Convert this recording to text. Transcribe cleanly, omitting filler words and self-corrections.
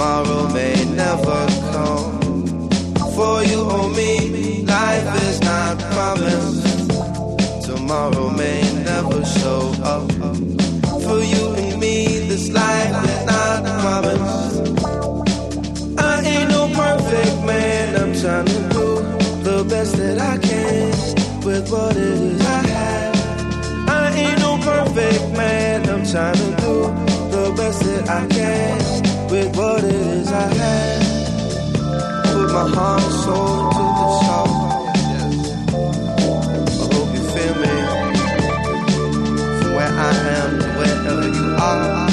tomorrow may never come. For you or me, life is not promised. Tomorrow may never show up. For you and me, this life is not promised. I ain't no perfect man, I'm trying to do the best that I can with what it is I have. I ain't no perfect man, I'm trying to do the best that I can with what it is I have. Put my heart and soul to the song. I hope you feel me. From where I am to wherever you are.